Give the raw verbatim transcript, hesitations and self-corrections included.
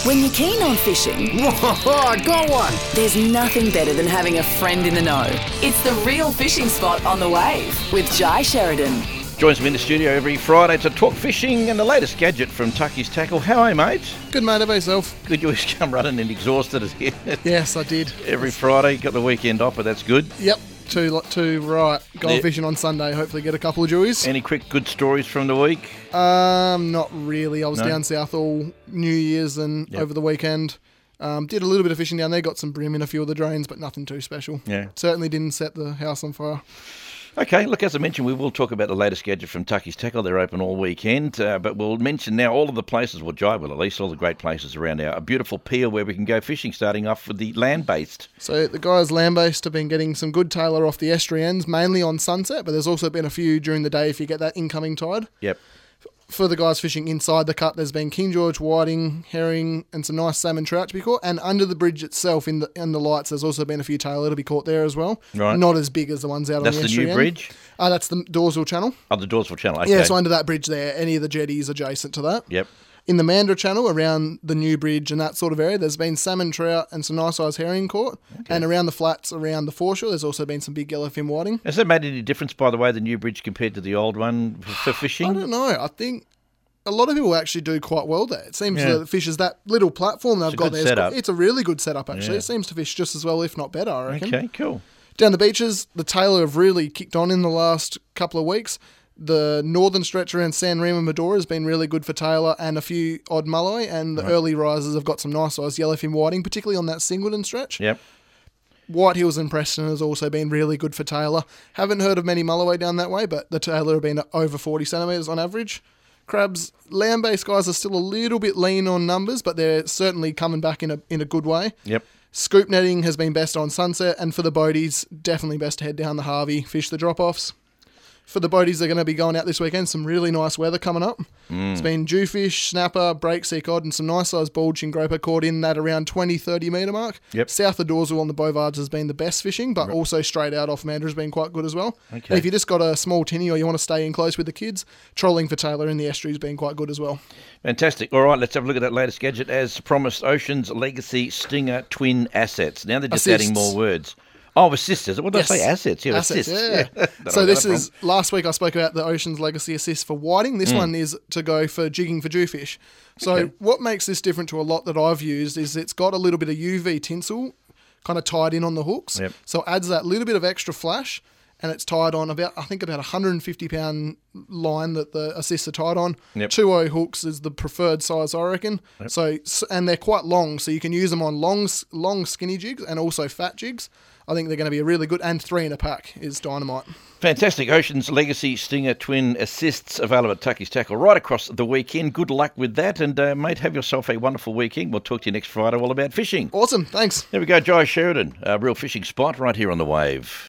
When you're keen on fishing, Whoa, I got one! there's nothing better than having a friend in the know. It's the Real Fishing Spot on the Wave with Jai Sheridan. Joins me in the studio every Friday to talk fishing and the latest gadget from Tucky's Tackle. How are you, mate? Good, mate. How about yourself? Good, you always come running and exhausted as here. Yes, I did. Every Friday, got the weekend off, but that's good. Yep. Two, two right. Going Yeah. fishing on Sunday. Hopefully get a couple of joeys. Any quick good stories from the week? Um, not really. I was No? down south all New Year's and Yep. over the weekend. Um, did a little bit of fishing down there. Got some brim in a few of the drains, but nothing too special. Yeah. Certainly didn't set the house on fire. Okay, look, as I mentioned, we will talk about the latest gadget from Tucky's Tackle. They're open all weekend, uh, but we'll mention now all of the places, well, Jai will at least, all the great places around our a beautiful pier where we can go fishing, starting off with the land-based. So the guys land-based have been getting some good tailor off the estuary ends, mainly on sunset, but there's also been a few during the day if you get that incoming tide. Yep. For the guys fishing inside the cut, there's been King George, whiting, herring, and some nice salmon trout to be caught. And under the bridge itself, in the in the lights, there's also been a few tailor to be caught there as well. Right. Not as big as the ones out That's on the the estuary new end. bridge? Uh, that's the Dawesville Channel. Oh, the Dawesville Channel, okay. Yeah, so under that bridge there, any of the jetties adjacent to that. Yep. In the Mandurah Channel, around the new bridge and that sort of area, there's been salmon trout and some nice sized herring caught. And around the flats, around the foreshore, there's also been some big yellowfin whiting. Has that made any difference, by the way, the new bridge compared to the old one for for fishing? I don't know. I think a lot of people actually do quite well there. It seems Yeah. that it fishes that little platform they've a got good there. It's setup. got- It's a really good setup, actually. Yeah. It seems to fish just as well, if not better, I reckon. Okay, cool. Down the beaches, the tailor have really kicked on in the last couple of weeks. The northern stretch around San Remo and Medora has been really good for tailor and a few odd mulloway, and the early risers have got some nice sized yellowfin whiting, particularly on that Singleton stretch. Yep. White Hills and Preston has also been really good for tailor. Haven't heard of many mulloway down that way, but the tailor have been over forty centimetres on average. Crabs, land-based guys are still a little bit lean on numbers, but they're certainly coming back in a in a good way. Yep. Scoop netting has been best on sunset, and for the boaties, definitely best to head down the Harvey, fish the drop-offs. For the boaties, they're going to be going out this weekend. Some really nice weather coming up. Mm. It's been jewfish, snapper, break sea cod, and some nice sized bulging groper caught in that around twenty, thirty metre mark. Yep. South of Dawesville on the Bovards has been the best fishing, but also straight out off Mandurah has been quite good as well. Okay. And if you just got a small tinny or you want to stay in close with the kids, trolling for tailor in the estuary has been quite good as well. Fantastic. All right, let's have a look at that latest gadget. As promised, Ocean's Legacy Stinger Twin Assets. Now they're just Assists. adding more words. Oh, assists. Is it? What did Yes. I say? Assets. Yeah, Assets, assists. yeah. Don't know So where this that is, last week I spoke about the Ocean's Legacy Assist for whiting. This one is to go for jigging for jewfish. So Okay. what makes this different to a lot that I've used is it's got a little bit of U V tinsel kind of tied in on the hooks. Yep. So it adds that little bit of extra flash, and it's tied on about, I think about a one hundred fifty pound line that the assists are tied on. Yep. two oh hooks is the preferred size, I reckon. So, s- and they're quite long, so you can use them on long, s- long skinny jigs and also fat jigs. I think they're going to be a really good, and three in a pack is dynamite. Fantastic. Ocean's Legacy Stinger Twin Assists available at Tucky's Tackle right across the weekend. Good luck with that. And, uh, mate, have yourself a wonderful weekend. We'll talk to you next Friday all about fishing. Awesome, thanks. There we go, Jai Sheridan, a real fishing spot right here on the Wave.